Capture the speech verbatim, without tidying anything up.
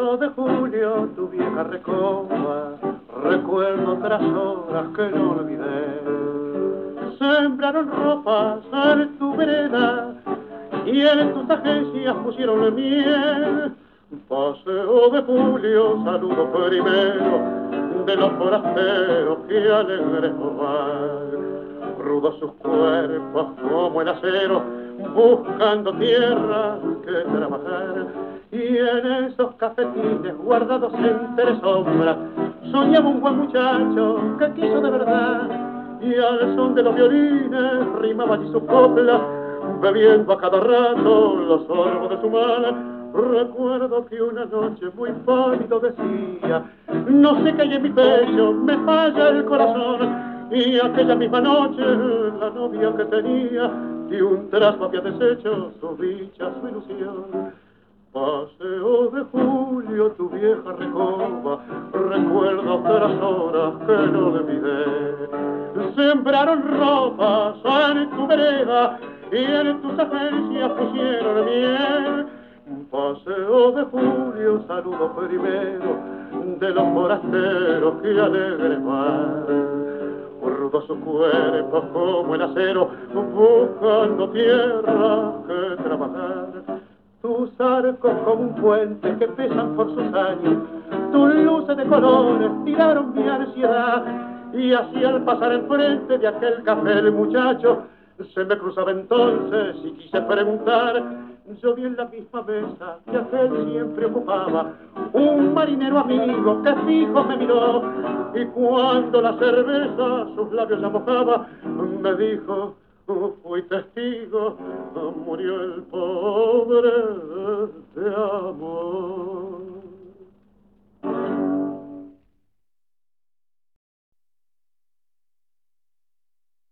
Paseo de julio, tu vieja recoba, recuerdo otras horas que no olvidé. Sembraron ropas en tu vereda y en tus agencias pusieron miel. Paseo de julio, saludo primero de los forasteros que alegres van. Rudos sus cuerpos como el acero, buscando tierra que trabajar. Y en esos cafetines guardados entre sombras, soñaba un buen muchacho que quiso de verdad. Y al son de los violines rimaba allí su copla, bebiendo a cada rato los sorbos de su mal. Recuerdo que una noche muy pálido decía: no sé qué hay en mi pecho, me falla el corazón. Y aquella misma noche la novia que tenía de un trazo había deshecho su dicha, su ilusión. Paseo de julio, tu vieja recoba, recuerdo otras horas que no olvidé. Sembraron ropas en tu vereda y en tus agencias pusieron miel. Paseo de julio, saludo primero de los forasteros que alegres van. Rudos sus cuerpos como el acero, buscando tierra que trabajar. Tus arcos como un puente que pesan por sus años, tus luces de colores tiraron mi ansiedad. Y así al pasar enfrente de aquel café el muchacho se me cruzaba entonces y quise preguntar. Yo vi en la misma mesa que aquel siempre ocupaba un marinero amigo que fijo me miró, y cuando la cerveza sus labios ya mojaba me dijo: fui testigo, murió el pobre de amor.